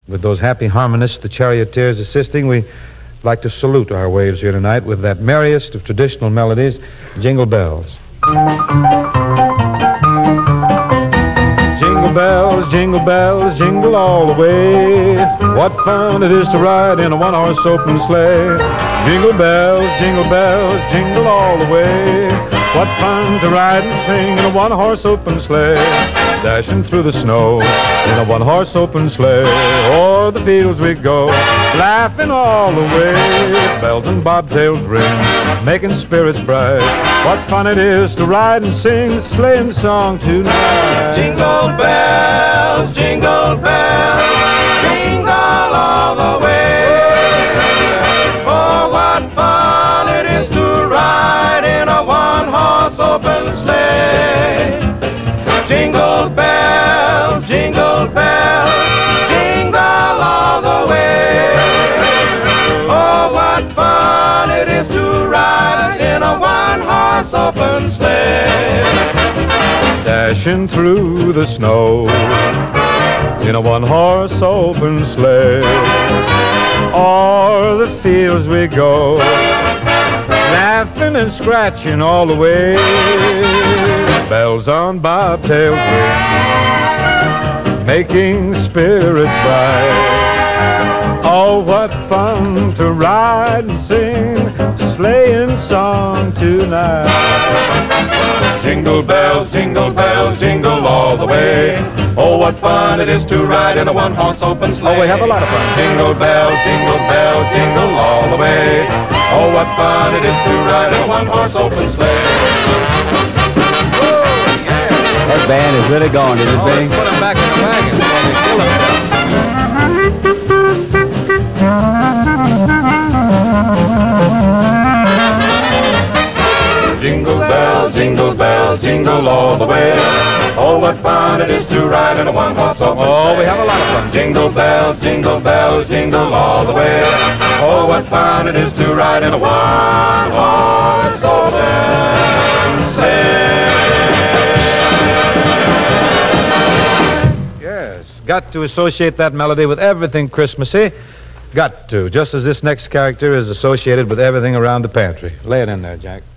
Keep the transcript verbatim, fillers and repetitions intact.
With those happy harmonists, the charioteers assisting, we like to salute our waves here tonight with that merriest of traditional melodies, Jingle Bells. Jingle bells, jingle bells, jingle all the way. What fun it is to ride in a one-horse open sleigh. Jingle bells, jingle bells, jingle all the way. What fun to ride and sing in a one-horse open sleigh. Dashing through the snow in a one-horse open sleigh. O'er the fields we go, laughing all the way. Bells and bobtails ring, making spirits bright. What fun it is to ride and sing a sleighing song tonight. Jingle bells, jingle bells, jingle all the way. Oh, what fun it is to ride in a one-horse open sleigh. Jingle bells, jingle bells, jingle all the way. Oh, what fun it is to ride in a one-horse open sleigh. Dashing through the snow in a one-horse open sleigh. O'er the fields we go, laughing and scratching all the way. Bells on bobtails ring, making spirits bright. Oh, what fun to ride and sing a sleighing song tonight. Jingle bells, jingle bells, jingle all the way. Oh, what fun it is to ride in a one-horse open sleigh. Oh, we have a lot of fun. Jingle bells, jingle bells, jingle all the way. Oh, what fun it is to ride in a one-horse open sleigh. That band is really going, isn't it, Oh, Bing? let's put them back in the wagon before they kill them. Jingle bells, jingle bells, jingle all the way. Oh, what fun it is to ride in a one-horse open sleigh. Oh, we have a lot of fun. Jingle bells, jingle bells, jingle all the way. Oh, what fun it is to ride in a one-horse open sleigh. Yes, got to associate that melody with everything Christmassy. Got to, just as this next character is associated with everything around the pantry. Lay it in there, Jack.